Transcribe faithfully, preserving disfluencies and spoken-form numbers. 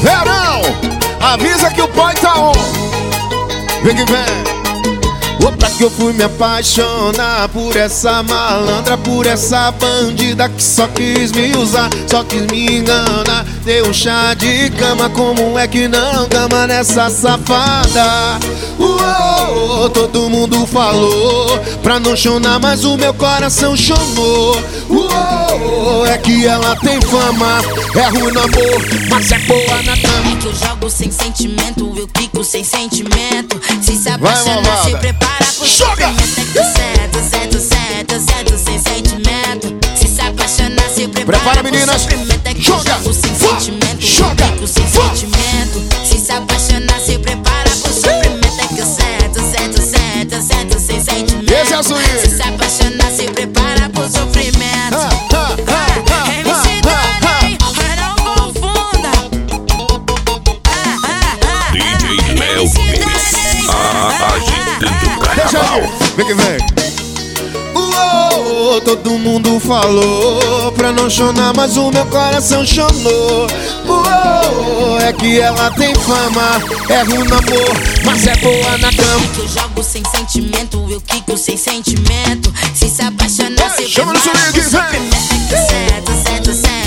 Verão, avisa que o boy tá on. Vem que vem. Ô, pra que eu fui me apaixonar por essa malandra, por essa bandida que só quis me usar, só quis me enganar. Deu um chá de cama, como é que não cama nessa safada? Uou, todo mundo falou pra não chorar, mas o meu coração chorou. Uou, é que ela tem fama, é ruim no amor, mas é boa na cama. É que eu jogo sem sentimento, eu pico sem sentimento. Se se apaixonar, se prepara pro sofrimento. É que eu cedo, cedo, cedo, cedo, sem sentimento. Se se apaixonar, se prepara, prepara, meninas. pro sofrimento. É que joga, eu jogo sem vá, sentimento, joga, eu pico sem vá. sentimento. Se se apaixonar, se prepara pro sofrimento. É que eu cedo, cedo, cedo, cedo, sem sentimento. Esse é o swing. Se se apaixonar, se prepara pro sofrimento. Ah, ah, ah, ah, M C Dani, não confunda. D J Léo Pires, a agitando o carnaval. Vem que vem. Uou, todo mundo falou pra não chorar, mas o meu coração chorou. Uou, é que ela tem fama, é ruim no amor, mas é boa na cama. É que eu jogo sem sentimento, eu quico sem sentimento. Se se apaixonar, se chama no swing, vem. cedo, cedo, cedo.